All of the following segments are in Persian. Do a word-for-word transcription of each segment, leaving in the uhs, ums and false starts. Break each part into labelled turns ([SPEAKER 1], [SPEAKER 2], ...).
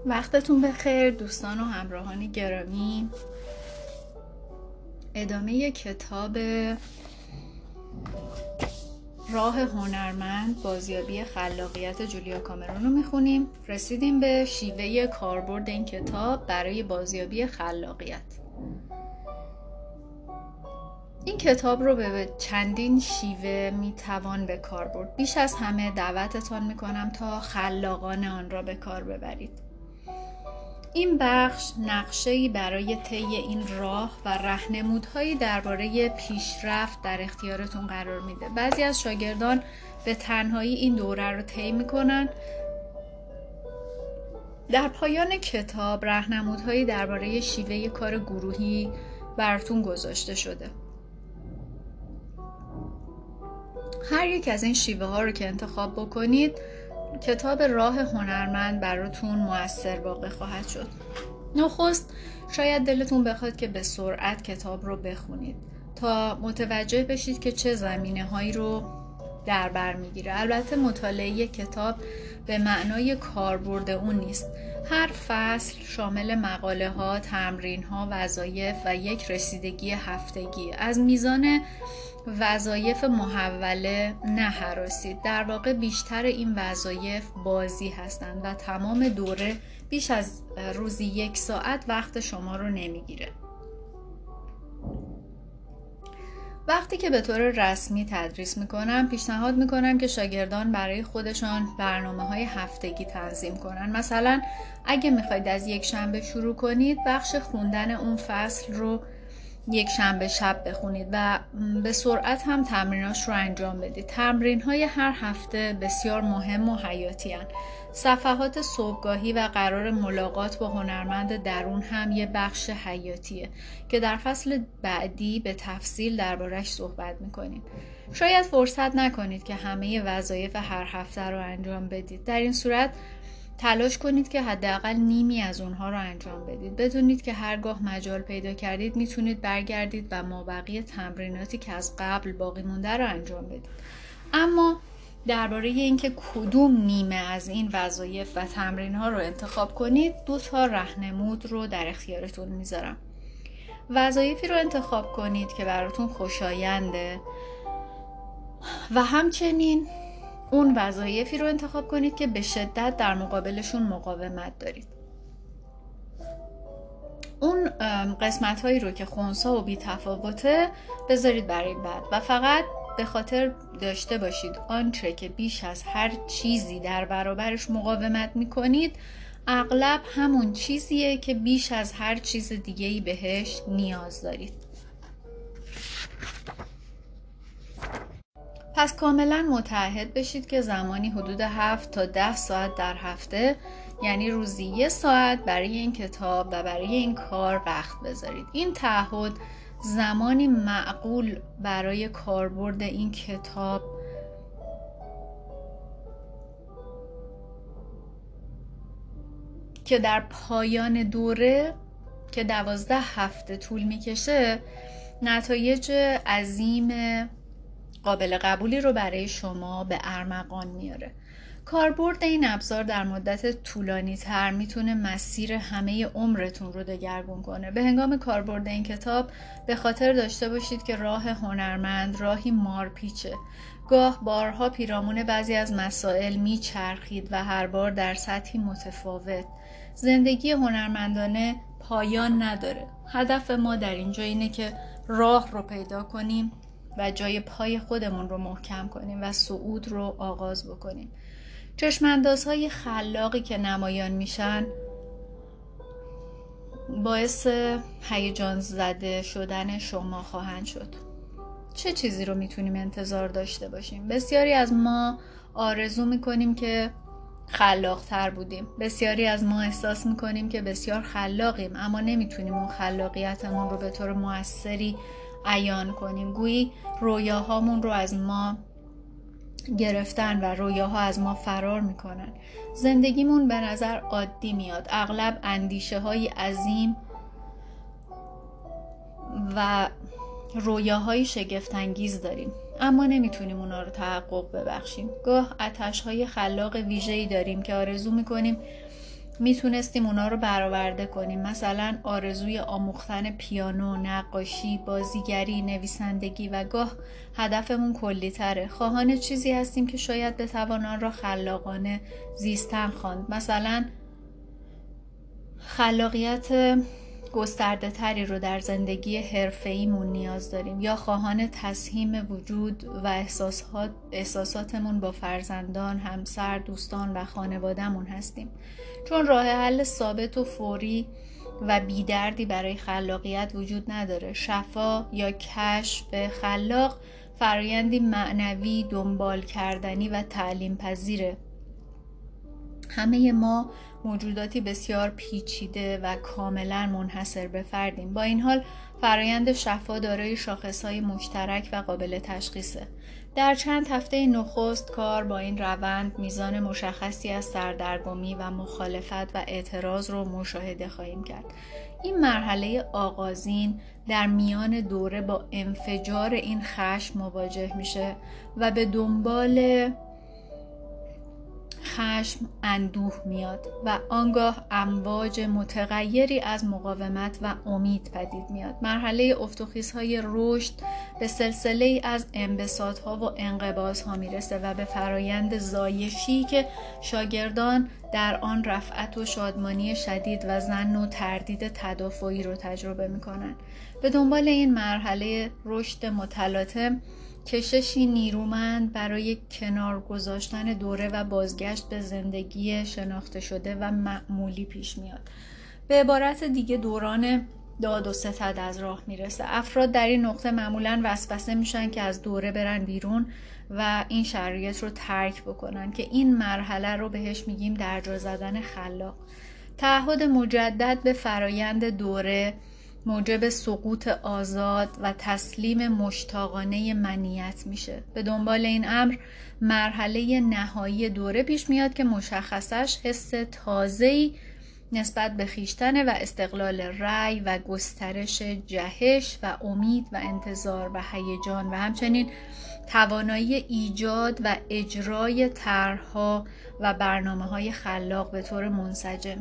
[SPEAKER 1] وقتتون بخیر دوستان و همراهان گرامی. ادامه کتاب راه هنرمند بازیابی خلاقیت جولیا کامرون رو میخونیم. رسیدیم به شیوه کاربرد این کتاب برای بازیابی خلاقیت. این کتاب رو به چندین شیوه میتوان به کار برد. بیش از همه دعوتتان میکنم تا خلاقانه آن را به کار ببرید. این بخش نقشه‌ای برای طی این راه و راهنمودهایی درباره پیشرفت در اختیارتون قرار میده. بعضی از شاگردان به تنهایی این دوره رو طی میکنن. در پایان کتاب راهنمودهایی درباره شیوه کار گروهی براتون گذاشته شده. هر یک از این شیوه ها رو که انتخاب بکنید، کتاب راه هنرمند براتون مؤثر واقع خواهد شد. نخست شاید دلتون بخواد که به سرعت کتاب رو بخونید تا متوجه بشید که چه زمینه هایی رو در بر میگیره. البته مطالعه کتاب به معنای کاربرد اون نیست. هر فصل شامل مقاله ها، تمرین ها، وظایف و یک رسیدگی هفتگی. از میزان وظایف محوله نه هراسید. در واقع بیشتر این وظایف بازی هستند و تمام دوره بیش از روزی یک ساعت وقت شما رو نمیگیره. وقتی که به طور رسمی تدریس میکنم، پیشنهاد میکنم که شاگردان برای خودشان برنامه‌های هفتگی تنظیم کنن. مثلا اگه میخواید از یک شنبه شروع کنید، بخش خوندن اون فصل رو یک شنبه شب بخونید و به سرعت هم تمریناش رو انجام بدید. تمرین‌های هر هفته بسیار مهم و حیاتی هستند. صفحات صبحگاهی و قرار ملاقات با هنرمند درون هم یه بخش حیاتیه که در فصل بعدی به تفصیل دربارش صحبت می‌کنیم. شاید فرصت نکنید که همه وظایف هر هفته رو انجام بدید. در این صورت تلاش کنید که حداقل نیمی از اونها رو انجام بدید. بدونید که هرگاه مجال پیدا کردید میتونید برگردید و مابقی تمریناتی که از قبل باقی مونده رو انجام بدید. اما درباره اینکه کدوم نیمه از این وظایف و تمرین‌ها رو انتخاب کنید، دو تا راهنمود رو در اختیارتون میذارم. وظایفی رو انتخاب کنید که براتون خوشاینده و همچنین اون وظایفی رو انتخاب کنید که به شدت در مقابلشون مقاومت دارید. اون قسمت هایی رو که خنثی و بی تفاوته بذارید برای بعد و فقط به خاطر داشته باشید آنچه که بیش از هر چیزی در برابرش مقاومت میکنید اغلب همون چیزیه که بیش از هر چیز دیگه‌ای بهش نیاز دارید. پس کاملا متعهد بشید که زمانی حدود هفت تا ده ساعت در هفته، یعنی روزی یک ساعت برای این کتاب و برای این کار وقت بذارید. این تعهد زمانی معقول برای کاربرد این کتاب که در پایان دوره که دوازده هفته طول میکشه نتایج عظیم قابل قبولی رو برای شما به ارمغان میاره. کاربرد این ابزار در مدت طولانی تر میتونه مسیر همه عمرتون رو دگرگون کنه. به هنگام کاربرد این کتاب به خاطر داشته باشید که راه هنرمند راهی مارپیچه. گاه بارها پیرامون بعضی از مسائل میچرخید و هر بار در سطحی متفاوت. زندگی هنرمندانه پایان نداره. هدف ما در اینجا اینه که راه رو پیدا کنیم و جای پای خودمون رو محکم کنیم و صعود رو آغاز بکنیم. چشم‌اندازهای خلاقی که نمایان میشن باعث هیجان زده شدن شما خواهند شد. چه چیزی رو میتونیم انتظار داشته باشیم؟ بسیاری از ما آرزو میکنیم که خلاق‌تر بودیم. بسیاری از ما احساس میکنیم که بسیار خلاقیم اما نمیتونیم اون خلاقیتمون رو به طور موثری عیان کنیم. گویی رویاهامون رو از ما گرفتن و رویاها از ما فرار میکنن. زندگیمون به نظر عادی میاد. اغلب اندیشه های عظیم و رویاهای شگفت انگیز داریم اما نمیتونیم اونا رو تحقق ببخشیم. گاه آتش‌های خلاق ویژه‌ای داریم که آرزو میکنیم میتونستیم اونا رو برآورده کنیم. مثلا آرزوی آموختن پیانو، نقاشی، بازیگری، نویسندگی و گاه هدفمون کلی تره. خواهان چیزی هستیم که شاید بتوان آن را خلاقانه زیستن خواند. مثلا خلاقیت گسترده تری رو در زندگی حرفه‌ایمون نیاز داریم، یا خواهان تسهیم وجود و احساسات احساساتمون با فرزندان، همسر، دوستان و خانوادهمون هستیم. چون راه حل ثابت و فوری و بیدردی برای خلاقیت وجود نداره. شفا یا کشف خلاق فرایندی معنوی، دنبال کردنی و تعلیم پذیره. همه ما موجوداتی بسیار پیچیده و کاملا منحصر به فردیم. با این حال فرایند شفا دارای شاخصهای مشترک و قابل تشخیصه. در چند هفته نخست کار با این روند میزان مشخصی از سردرگمی و مخالفت و اعتراض رو مشاهده خواهیم کرد. این مرحله آغازین در میان دوره با انفجار این خشم مواجه میشه و به دنبال خشم اندوه میاد و آنگاه امواج متغیری از مقاومت و امید پدید میاد. مرحله افت و خیزهای رشد به سلسله از انبساط‌ها و انقباض‌ها میرسه و به فرایند زایشی که شاگردان در آن رفعت و شادمانی شدید و ظن و تردید تدافعی رو تجربه میکنن. به دنبال این مرحله رشد متلاطم کششی نیرومند برای کنار گذاشتن دوره و بازگشت به زندگی شناخته شده و معمولی پیش میاد. به عبارت دیگه دوران داد و ستد از راه میرسه. افراد در این نقطه معمولاً وسوسه میشن که از دوره برن بیرون و این شرایط رو ترک بکنن که این مرحله رو بهش میگیم درجا زدن خلاق. تعهد مجدد به فرایند دوره موجب سقوط آزاد و تسلیم مشتاقانه منیت میشه. به دنبال این امر مرحله نهایی دوره پیش میاد که مشخصش حس تازه‌ای نسبت به خویشتن و استقلال رأی و گسترش جهش و امید و انتظار و هیجان و همچنین توانایی ایجاد و اجرای طرح‌ها و برنامه‌های خلاق به طور منسجم.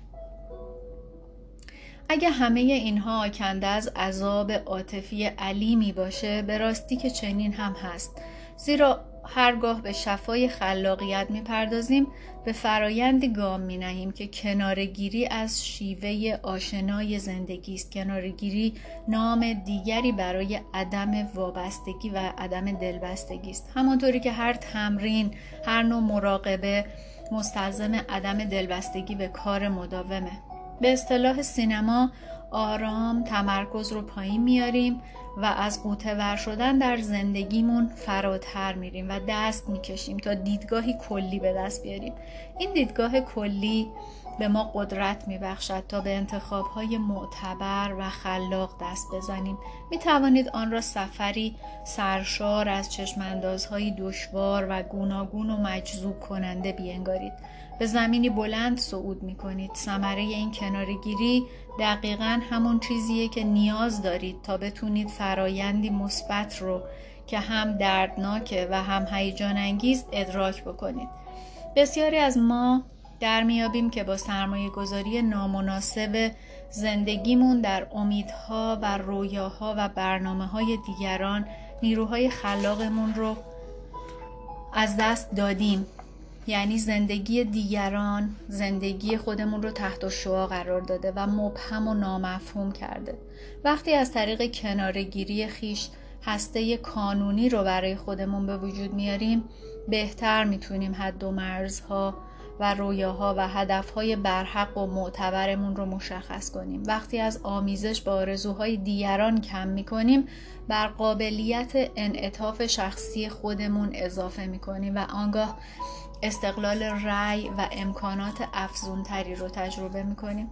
[SPEAKER 1] اگه همه اینها آکنده از عذاب عاطفی علیمی باشه، به راستی که چنین هم هست. زیرا هرگاه به شفای خلاقیت میپردازیم به فرایندی گام مینهیم که کنارگیری از شیوه آشنای زندگی است. کنارگیری نام دیگری برای عدم وابستگی و عدم دلبستگی است. همانطوری که هر تمرین، هر نوع مراقبه مستلزم عدم دلبستگی به کار مداومه. به اصطلاح سینما آرام تمرکز رو پایین میاریم و از غوطه ور شدن در زندگیمون فراتر میریم و دست میکشیم تا دیدگاهی کلی به دست بیاریم. این دیدگاه کلی به ما قدرت میبخشد تا به انتخابهای معتبر و خلاق دست بزنیم. میتوانید آن را سفری سرشار از چشماندازهای دشوار و گوناگون و مجذوب کننده بینگارید. به زمینی بلند صعود میکنید. ثمره این کنارگیری دقیقاً همون چیزیه که نیاز دارید تا بتونید فرایندی مثبت رو که هم دردناکه و هم هیجان انگیز ادراک بکنید. بسیاری از ما در میابیم که با سرمایه گذاری نامناسب زندگیمون در امیدها و رویاها و برنامه‌های دیگران نیروهای خلاقمون رو از دست دادیم. یعنی زندگی دیگران زندگی خودمون رو تحت الشعاع قرار داده و مبهم و نامفهوم کرده. وقتی از طریق کنارگیری خیش هسته کانونی رو برای خودمون به وجود میاریم، بهتر میتونیم حد و مرزها و رویاها و هدفهای برحق و معتبرمون رو مشخص کنیم. وقتی از آمیزش با آرزوهای دیگران کم میکنیم، بر قابلیت انعطاف شخصی خودمون اضافه میکنیم و آنگاه استقلال رأی و امکانات افزونتری رو تجربه میکنیم.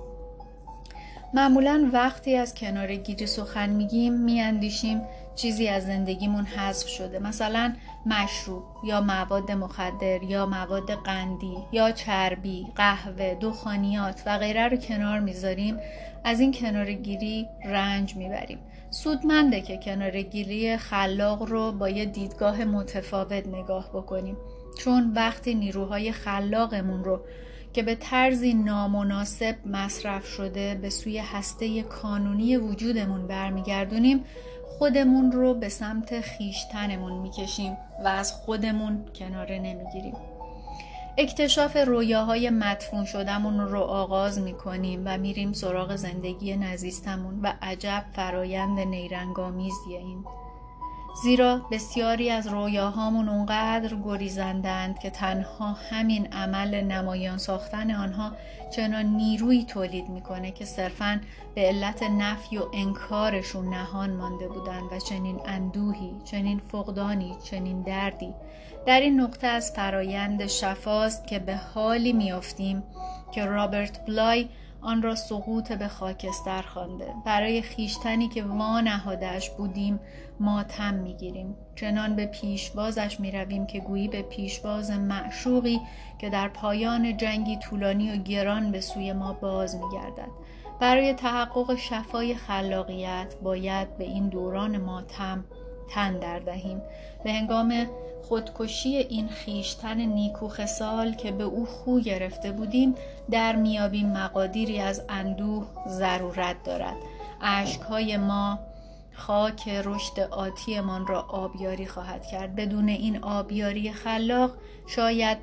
[SPEAKER 1] معمولاً وقتی از کنارگیری سخن میگیم میاندیشیم چیزی از زندگیمون حذف شده، مثلا مشروب یا مواد مخدر یا مواد قندی یا چربی، قهوه، دخانیات و غیره رو کنار میذاریم. از این کنارگیری رنج میبریم. سودمنده که کنارگیری خلاق رو با یه دیدگاه متفاوت نگاه بکنیم، چون وقتی نیروهای خلاقمون رو که به طرزی نامناسب مصرف شده به سوی هسته کانونی وجودمون برمیگردونیم، خودمون رو به سمت خیشتنمون میکشیم و از خودمون کناره نمیگیریم. اکتشاف رویاهای مدفون شدمون رو آغاز میکنیم و میریم سراغ زندگی نزیستمون و عجب فرایند نیرنگامیزیه این. زیرا بسیاری از رویاهامون اونقدر گریزندند که تنها همین عمل نمایان ساختن آنها چنان نیرویی تولید میکنه که صرفاً به علت نفی و انکارشون نهان مانده بودند و چنین اندوهی، چنین فقدانی، چنین دردی در این نقطه از فرایند شفاست که به حالی میافتیم که رابرت بلای آن را سقوط به خاکستر خوانده. برای خیشتنی که وانهاده‌اش بودیم ماتم میگیریم، چنان به پیشوازش میرویم که گویی به پیشواز معشوقی که در پایان جنگی طولانی و گران به سوی ما باز میگردد. برای تحقق شفای خلاقیت باید به این دوران ماتم تن در دهیم. به هنگام خودکشی این خیشتن نیکوخصال که به او خو گرفته بودیم در میابیم مقادیری از اندوه ضرورت دارد. اشکهای ما خاک رشد آتیمان را آبیاری خواهد کرد. بدون این آبیاری خلاق شاید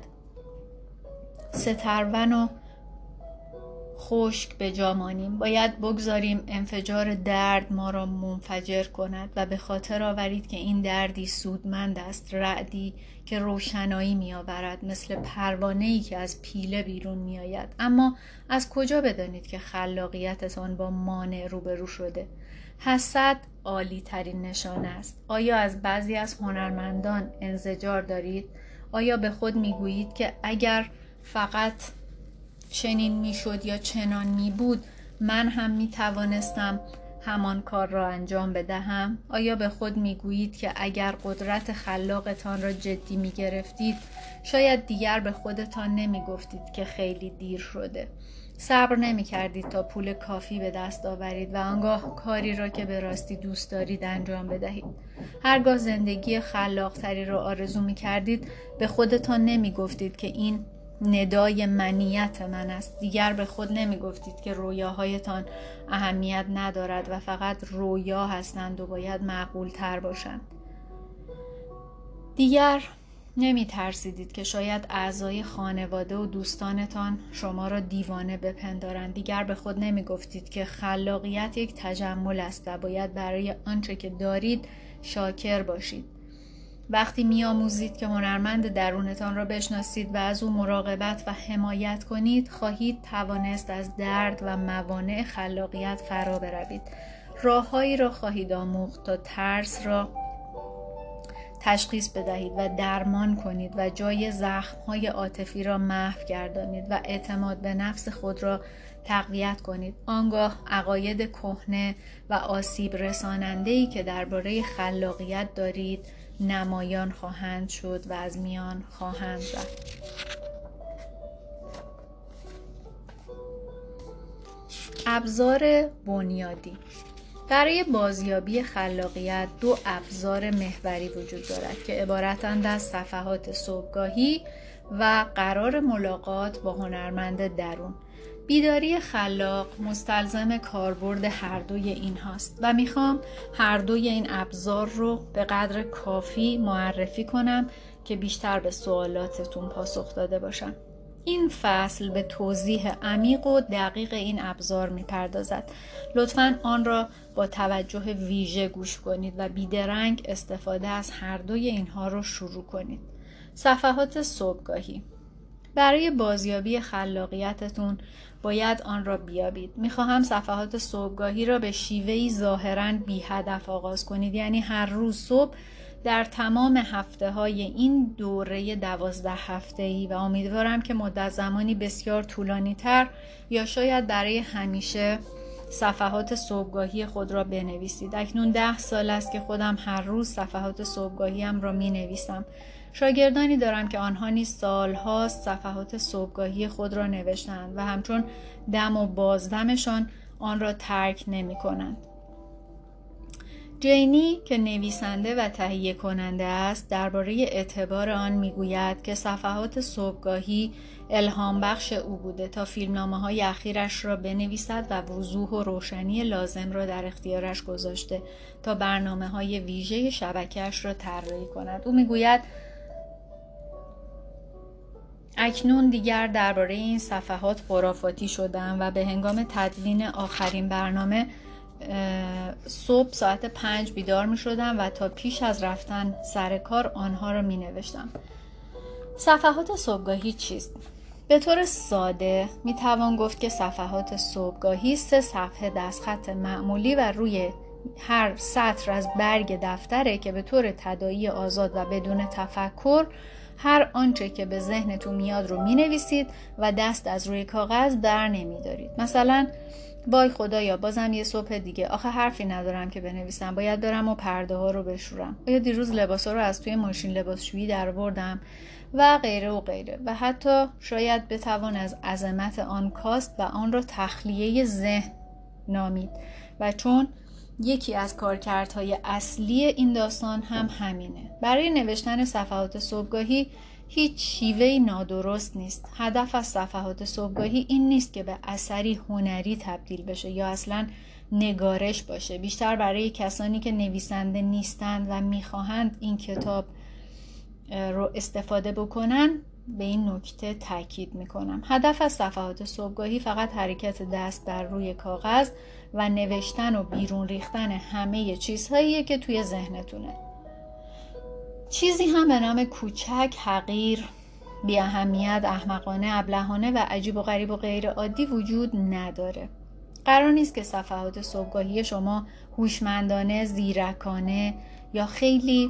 [SPEAKER 1] سترون و خشک به جا مانیم. باید بگذاریم انفجار درد ما را منفجر کند و به خاطر آورید که این دردی سودمند است، رعدی که روشنایی می آورد، مثل پروانه‌ای که از پیله بیرون می آید. اما از کجا بدانید که خلاقیتتان با مانع روبرو شده؟ حسد عالی ترین نشانه است. آیا از بعضی از هنرمندان انزجار دارید؟ آیا به خود می گویید که اگر فقط چنین می شد یا چنان می بود من هم می توانستم همان کار را انجام بدهم؟ آیا به خود می گویید که اگر قدرت خلاقتان را جدی می گرفتید شاید دیگر به خودتان نمی گفتید که خیلی دیر شده؟ صبر نمی کردید تا پول کافی به دست آورید و آنگاه کاری را که به راستی دوست دارید انجام بدهید؟ هرگاه زندگی خلاقتری را آرزو می کردید به خودتان نمی گفتید که این ندای منیت من است؟ دیگر به خود نمی گفتید که رویاهایتان اهمیت ندارد و فقط رویا هستند و باید معقول تر باشند؟ دیگر نمی ترسیدید که شاید اعضای خانواده و دوستانتان شما را دیوانه بپندارند؟ دیگر به خود نمی گفتید که خلاقیت یک تجمل است و باید برای آنچه که دارید شاکر باشید؟ وقتی می‌آموزید که هنرمند درونتان را بشناسید و از او مراقبت و حمایت کنید، خواهید توانست از درد و موانع خلاقیت فرا بروید. راههایی را خواهید آموخت تا ترس را تشخیص بدهید و درمان کنید و جای زخم‌های عاطفی را محو گردانید و اعتماد به نفس خود را تقویت کنید. آنگاه عقاید کهنه و آسیب رساننده‌ای که درباره خلاقیت دارید نمایان خواهند شد و از میان خواهند رفت. ابزار بنیادی برای بازیابی خلاقیت دو ابزار محوری وجود دارد که عبارتند از صفحات صبحگاهی و قرار ملاقات با هنرمند درون. بیداری خلاق مستلزم کاربرد هر دوی این هاست و میخوام هر دوی این ابزار رو به قدر کافی معرفی کنم که بیشتر به سوالاتتون پاسخ داده باشم. این فصل به توضیح عمیق و دقیق این ابزار میپردازد. لطفاً آن را با توجه ویژه گوش کنید و بیدرنگ استفاده از هر دوی اینها رو شروع کنید. صفحات صبحگاهی. برای بازیابی خلاقیتتون باید آن را بیابید. میخواهم صفحات صبحگاهی را به شیوهی ظاهراً بی هدف آغاز کنید، یعنی هر روز صبح در تمام هفته های این دوره دوازده هفته‌ای و امیدوارم که مدت زمانی بسیار طولانی تر یا شاید برای همیشه صفحات صبحگاهی خود را بنویسید. اکنون ده سال است که خودم هر روز صفحات صبحگاهیم را می نویسم. شاگردانی دارم که آنها نیز سالهاست صفحات صبحگاهی خود را نوشتند و همچون دم و بازدمشان آن را ترک نمی کنند. جینی که نویسنده و تهیه کننده است درباره اعتبار آن میگوید که صفحات صبحگاهی الهام بخش او بوده تا فیلمنامه‌های اخیرش را بنویسد و وضوح و روشنی لازم را در اختیارش گذاشته تا برنامه‌های ویژه شبکه‌اش را طراحی کند. او میگوید اکنون دیگر درباره این صفحات خرافاتی شدم و به هنگام تدوین آخرین برنامه صبح ساعت پنج بیدار می شدم و تا پیش از رفتن سر کار آنها را می نوشتم. صفحات صبحگاهی چیست؟ به طور ساده می توان گفت که صفحات صبحگاهی سه صفحه دستخط معمولی و روی هر سطر از برگ دفتره که به طور تداعی آزاد و بدون تفکر هر آنچه که به ذهنتون میاد رو می نویسید و دست از روی کاغذ بر نمی دارید. مثلا وای خدایا بازم یه صبح دیگه، آخه حرفی ندارم که بنویسم، باید برم و پرده ها رو بشورم، یا دیروز لباسا رو از توی ماشین لباسشویی درآوردم و غیره و غیره. و حتی شاید بتوان از عظمت آن کاست و آن را تخلیه ذهن نامید و چون یکی از کارکردهای اصلی این داستان هم همینه. برای نوشتن صفحات صبحگاهی هیچ شیوهی نادرست نیست. هدف از صفحات صبحگاهی این نیست که به اثری هنری تبدیل بشه یا اصلا نگارش باشه. بیشتر برای کسانی که نویسنده نیستند و میخواهند این کتاب رو استفاده بکنن به این نکته تاکید میکنم. هدف از صفحات صبحگاهی فقط حرکت دست بر روی کاغذ و نوشتن و بیرون ریختن همه چیزهاییه که توی ذهنتونه. چیزی هم به نام کوچک، حقیر، بی اهمیت، احمقانه، ابلهانه و عجیب و غریب و غیر عادی وجود نداره. قرار نیست که صفحات صبحگاهی شما هوشمندانه، زیرکانه یا خیلی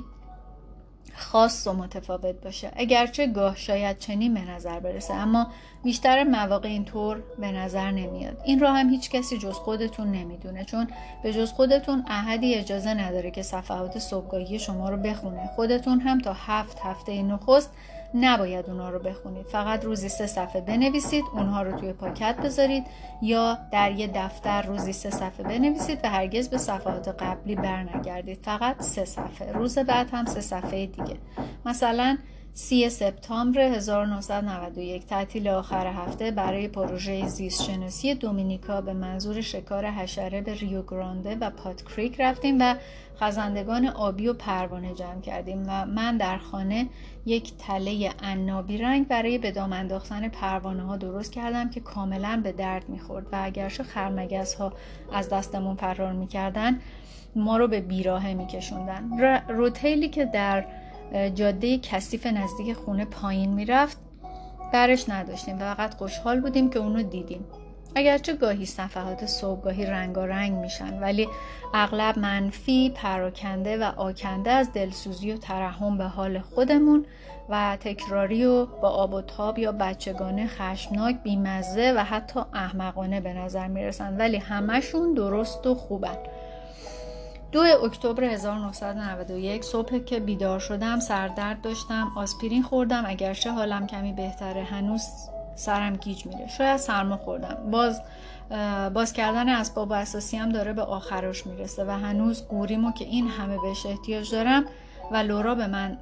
[SPEAKER 1] خاص و متفاوت باشه. اگرچه گاه شاید چنین به نظر برسه، اما بیشتر مواقع اینطور به نظر نمیاد. این رو هم هیچ کسی جز خودتون نمیدونه، چون به جز خودتون احدی اجازه نداره که صفحات صبحگاهی شما رو بخونه. خودتون هم تا هفت هفته نخست نباید اونها رو بخونید. فقط روزی سه صفحه بنویسید، اونها رو توی پاکت بذارید یا در یه دفتر روزی سه صفحه بنویسید و هرگز به صفحات قبلی برنگردید. فقط سه صفحه. روز بعد هم سه صفحه دیگه. مثلا سی سپتامبر هزار و نهصد و نود و یک تعطیل آخر هفته برای پروژه زیست شناسی دومینیکا به منظور شکار حشره به ریو گرانده و پات کریک رفتیم و خزندگان آبی و پروانه جمع کردیم و من در خانه یک تله عنابی رنگ برای به دام انداختن پروانه ها درست کردم که کاملا به درد میخورد و اگرچه خرمگس ها از دستمون فرار میکردن ما رو به بیراهه میکشوندن. روتیلی که در جاده کثیف نزدیک خونه پایین میرفت برش نداشتیم و فقط خوشحال بودیم که اونو دیدیم. اگرچه گاهی صفحات صبحگاهی رنگارنگ میشن ولی اغلب منفی، پراکنده و آکنده از دلسوزی و ترحم به حال خودمون و تکراری و با آب و تاب یا بچگانه، خشمناک، بیمزه و حتی احمقانه به نظر میرسن، ولی همشون درست و خوبن. دو اکتبر هزار و نهصد و نود و یک صبح که بیدار شدم سردرد داشتم، آسپرین خوردم، اگرچه حالم کمی بهتره هنوز سرم گیج میره. شاید سرما خوردم. باز باز کردن اسباب اساسی هم داره به آخرش میرسه و هنوز گوریمو که این همه بهش احتیاج دارم و لورا به من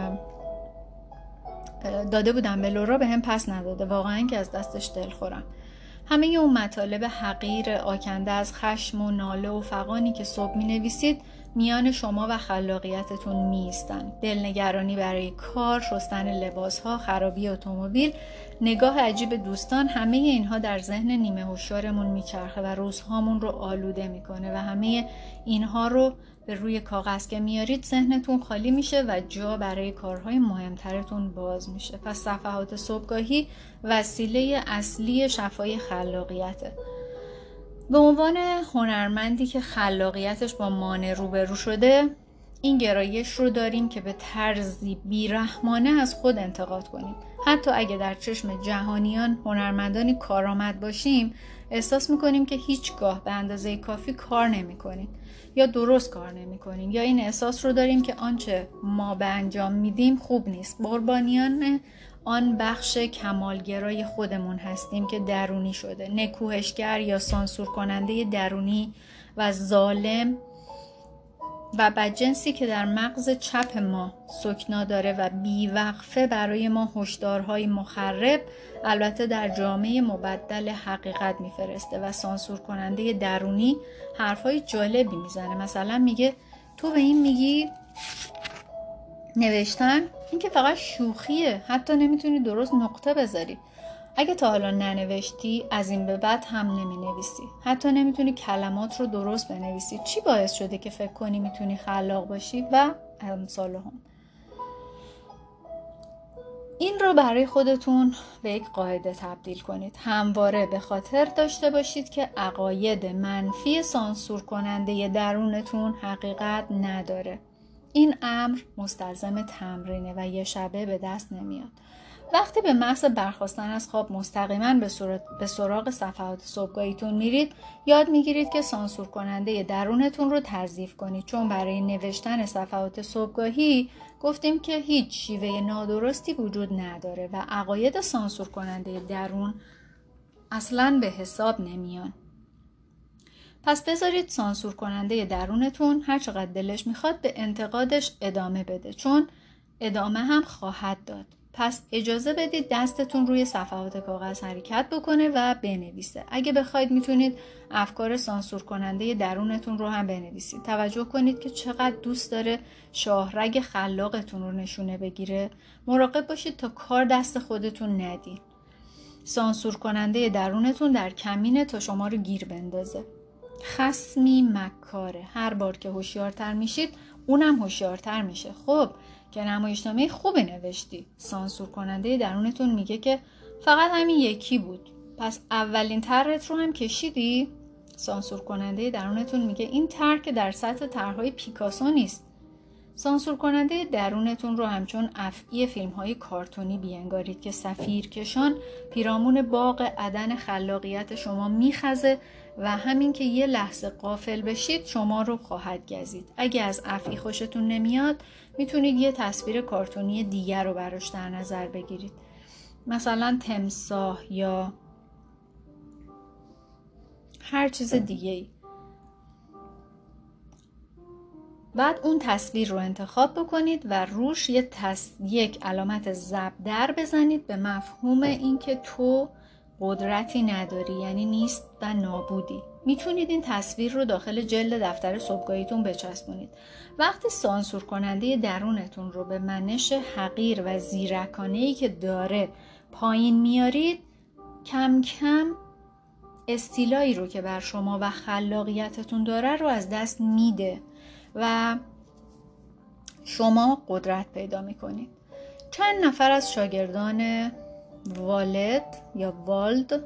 [SPEAKER 1] داده بودم به لورا به هم پس نداده. واقعا که از دستش دل خورم. همه اون مطالب حقیر آکنده از خشم و ناله و فغانی که صبح می نویسید میان شما و خلاقیتتون می ایستن. دلنگرانی برای کار، شستن لباسها، خرابی اتومبیل، نگاه عجیب دوستان، همه اینها در ذهن نیمه هوشیارمون میچرخه و روزهامون رو آلوده میکنه و همه اینها رو به روی کاغذ که میارید ذهنتون خالی میشه و جا برای کارهای مهمترتون باز میشه. پس صفحات صبحگاهی وسیله اصلی شفای خلاقیته. به عنوان هنرمندی که خلاقیتش با مانع روبرو شده، این گرایش رو داریم که به طرزی بیرحمانه از خود انتقاد کنیم. حتی اگه در چشم جهانیان هنرمندانی کارآمد باشیم، احساس میکنیم که هیچگاه به اندازه کافی کار نمیکنیم یا درست کار نمیکنیم، یا این احساس رو داریم که آنچه ما به انجام میدیم خوب نیست. قربانیان آن بخش کمالگرای خودمون هستیم که درونی شده. نکوهشگر یا سانسور کننده درونی و ظالم و بدجنسی که در مغز چپ ما سکنا داره و بیوقفه برای ما هشدارهای مخرب، البته در جامعه مبدل حقیقت میفرسته و سانسور کننده درونی حرفای جالبی میزنه. مثلا میگه تو به این میگی نوشتن؟ این که فقط شوخیه، حتی نمیتونی درست نقطه بذاری. اگه تا حالا ننوشتی از این به بعد هم نمی نویسی. حتی نمیتونی کلمات رو درست بنویسی. چی باعث شده که فکر کنی میتونی خلاق باشی؟ و امثال هم. این رو برای خودتون به یک قاعده تبدیل کنید. همواره به خاطر داشته باشید که عقاید منفی سانسور کننده درونتون حقیقت نداره. این امر مستلزم تمرینه و یه شبه به دست نمیاد. وقتی به محض برخاستن از خواب مستقیما به سراغ صفحات صبحگاهیتون میرید، یاد میگیرید که سانسور کننده درونتون رو تضعیف کنید، چون برای نوشتن صفحات صبحگاهی گفتیم که هیچ شیوه نادرستی وجود نداره و عقاید سانسور کننده درون اصلاً به حساب نمیان. پس بذارید سانسور کننده درونتون هر چقدر دلش میخواد به انتقادش ادامه بده، چون ادامه هم خواهد داد. پس اجازه بدید دستتون روی صفحات کاغذ حرکت بکنه و بنویسه. اگه بخواید میتونید افکار سانسور کننده درونتون رو هم بنویسید. توجه کنید که چقدر دوست داره شاهرگ خلاقتون رو نشونه بگیره. مراقب باشید تا کار دست خودتون ندید. سانسور کننده درونتون در کمینه تا شما رو گیر بندازه. خصمی مکاره. هر بار که هوشیارتر میشید اونم هوشیارتر میشه. خب که نمایشنامه خوبی نوشتی. سانسور کننده درونتون میگه که فقط همین یکی بود. پس اولین طرحت رو هم کشیدی؟ سانسور کننده درونتون میگه این طرح که در سطح طرح‌های پیکاسو نیست. سانسور کننده درونتون رو همچون افعی فیلم‌های کارتونی بینگارید که سفیرکشان پیرامون باغ عدن خلاقیت شما میخزه و همین که یه لحظه غافل بشید شما رو خواهد گزید. اگه از افعی خوشتون نمیاد میتونید یه تصویر کارتونی دیگر رو براش در نظر بگیرید، مثلا تمساح یا هر چیز دیگه‌ای. بعد اون تصویر رو انتخاب بکنید و روش یک, تص... یک علامت ضرب در بزنید به مفهوم این که تو قدرتی نداری، یعنی نیست و نابودی. میتونید این تصویر رو داخل جلد دفتر صبحگاهیتون بچسبونید. وقتی سانسور کننده درونتون رو به منش حقیر و زیرکانه‌ای که داره پایین میارید، کم کم استیلایی رو که بر شما و خلاقیتتون داره رو از دست میده و شما قدرت پیدا میکنید. چند نفر از شاگردان والد یا والد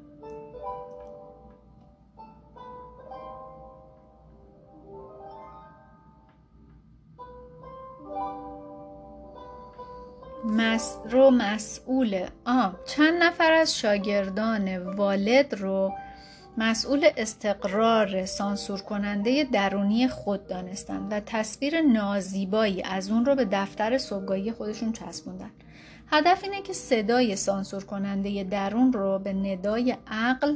[SPEAKER 1] مس رو مسئول آه چند نفر از شاگردان والد رو مسئول استقرار سانسور کننده درونی خود دانستند و تصویر نازیبایی از اون رو به دفتر صبحگاهی خودشون چسبوندن. هدف اینه که صدای سانسور کننده درون رو به ندای عقل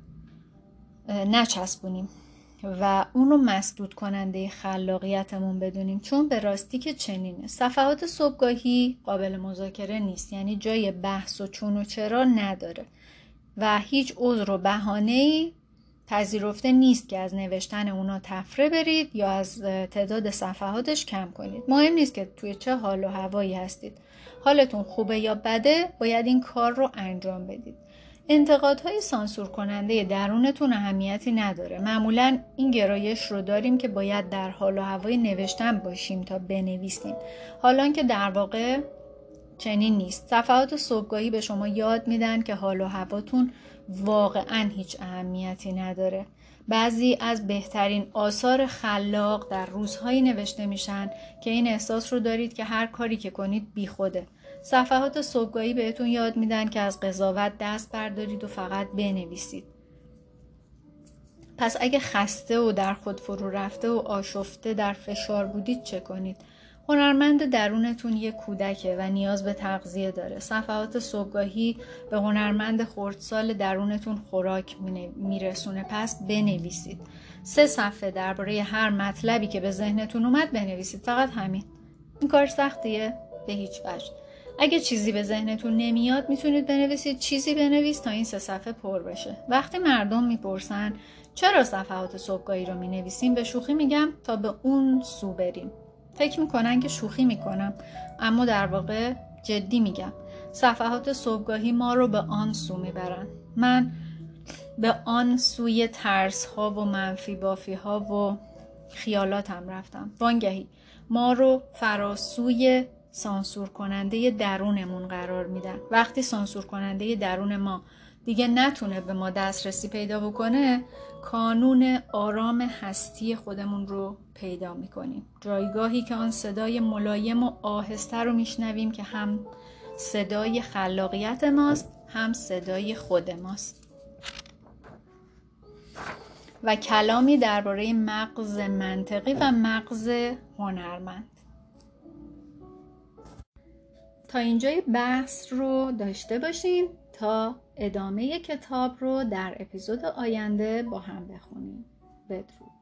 [SPEAKER 1] نچسبونیم و اون رو مسدود کننده خلاقیتمون بدونیم، چون به راستی که چنینه. صفحات صبحگاهی قابل مذاکره نیست، یعنی جای بحث و چون و چرا نداره و هیچ عذر و بهانه‌ای پذیرفته نیست که از نوشتن اونا تفره برید یا از تعداد صفحاتش کم کنید. مهم نیست که توی چه حال و هوایی هستید. حالتون خوبه یا بده، باید این کار رو انجام بدید. انتقادهای سانسور کننده درونتون اهمیتی نداره. معمولاً این گرایش رو داریم که باید در حال و هوای نوشتن باشیم تا بنویسیم، حالان که در واقع چنین نیست. صفحات صبحگاهی به شما یاد میدن که حال و هواتون واقعاً هیچ اهمیتی نداره. بعضی از بهترین آثار خلاق در روزهایی نوشته میشن که این احساس رو دارید که هر کاری که کنید بی خوده. صفحات صبحگاهی بهتون یاد میدن که از قضاوت دست بردارید و فقط بنویسید. پس اگه خسته و در خود فرو رفته و آشفته در فشار بودید چه کنید؟ هنرمند درونتون یک کودکه و نیاز به تغذیه داره. صفحات صبحگاهی به هنرمند خردسال درونتون خوراک میرسونه. پس بنویسید. سه صفحه درباره هر مطلبی که به ذهنتون اومد بنویسید. فقط همین. این کار سختیه؟ به هیچ وجه. اگه چیزی به ذهنتون نمیاد میتونید بنویسید چیزی بنویس تا این سه صفحه پر بشه. وقتی مردم میپرسن چرا صفحات صبحگاهی رو مینویسیم، به شوخی میگم تا به اون سو بریم. فکر میکنن که شوخی میکنم، اما در واقع جدی میگم. صفحات صبحگاهی ما رو به آن سو میبرن. من به آن سوی ترس ها و منفی بافی ها و خیالاتم رفتم. وانگهی ما رو فراسوی سانسور کننده درونمون قرار میدن. وقتی سانسور کننده درون ما دیگه نتونه به ما دسترسی پیدا بکنه، کانون آرام هستی خودمون رو پیدا میکنیم. جایگاهی که آن صدای ملایم و آهسته رو میشنویم که هم صدای خلاقیت ماست، هم صدای خود ماست. و کلامی درباره مغز منطقی و مغز هنرمند. تا اینجای بحث رو داشته باشیم تا ادامه کتاب رو در اپیزود آینده با هم بخونیم. بدرود.